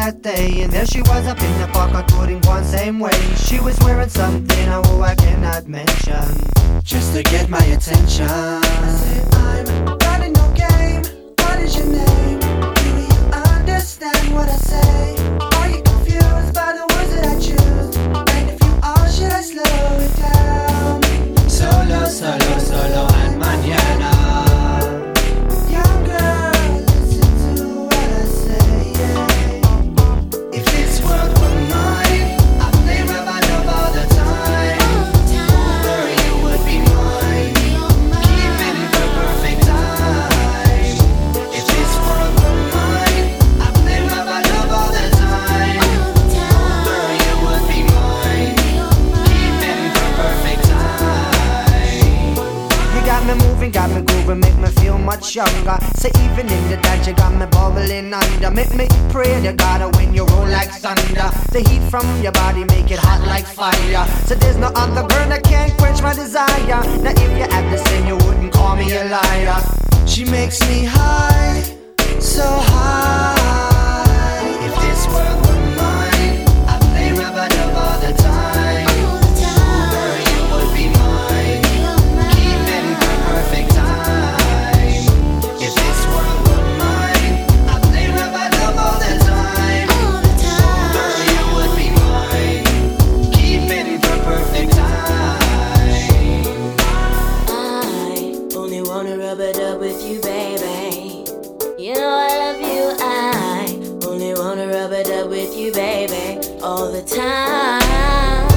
that day, and there she was up in the park, I couldn't go on same way. She was wearing something, oh, I cannot mention, just to get my attention. I said, I'm running no game, what is your name? Do you understand what I say? Are you confused by the words that I choose? And if you are, should I slow it down? Solo, solo, solo, and mañana. Young girl, listen to what I say, yeah. If this world were mine, I'd play Rabadab all the time. Over you would be mine, keeping the perfect time. If this world were mine, I'd play Rabadab all the time. Over you would be mine, keeping the perfect time. You got me moving, got me grooving, make me feel much younger. So even in the dance, you got me bubbling under. Make me pray to God when you roll like thunder. The heat from your body make it hot like fire. So there's no other girl that can't quench my desire. Now if you had the sin, you wouldn't call me a liar. She makes me high, so high. If this world were mine, I'd play Rabadab all the time. Over you would be mine, keeping the perfect time. If this world were mine, I'd play Rabadab all the time. Over you would be mine, keeping the perfect time. I only wanna rub it up with you, baby. You know I love you. I only wanna rub it up with you, baby, all the time.